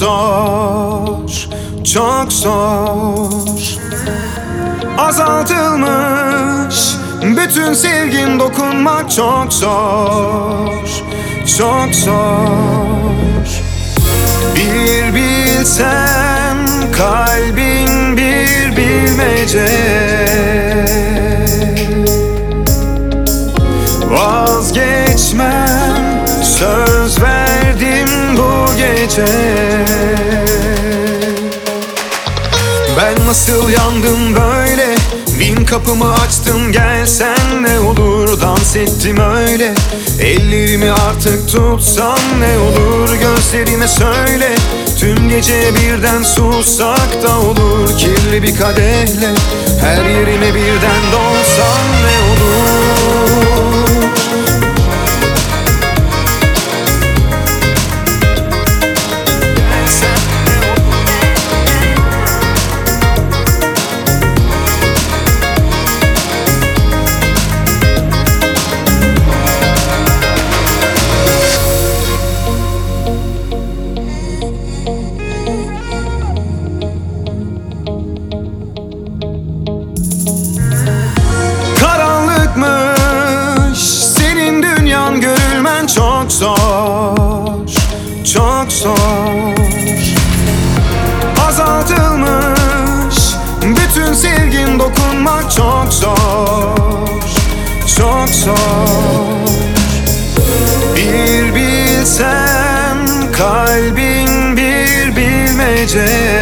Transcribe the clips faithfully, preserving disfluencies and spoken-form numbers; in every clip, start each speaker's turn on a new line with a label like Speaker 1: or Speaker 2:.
Speaker 1: zor, çok zor. Azaltılmış bütün sevgin, dokunmak çok zor, çok zor. Bir bilsen kalbin bir bilmece, vazgeçmem, söz verdim bu gece. Ben nasıl yandım böyle, bin kapımı açtım gelsen ne olur. Dans ettim öyle, ellerimi artık tutsan ne olur. Gözlerime söyle, tüm gece birden sussak da olur. Kirli bir kadehle her yerime birden dolsan ne olur. Senin dünyan, görülmen çok zor, çok zor. Azaltılmış bütün sevgin, dokunmak çok zor, çok zor. Bir bilsem kalbin bir bilmece,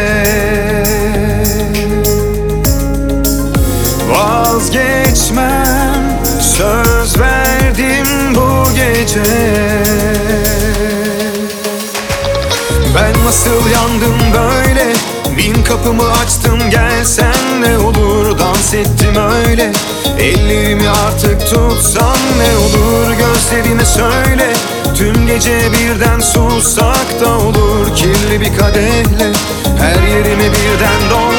Speaker 1: vazgeçmem, söz verdim bu gece. Ben nasıl yandım böyle, bin kapımı açtım gelsen ne olur. Dans ettim öyle, ellerimi artık tutsan ne olur. Gözlerime söyle, tüm gece birden sussak da olur. Kirli bir kadehle her yerime birden dolsan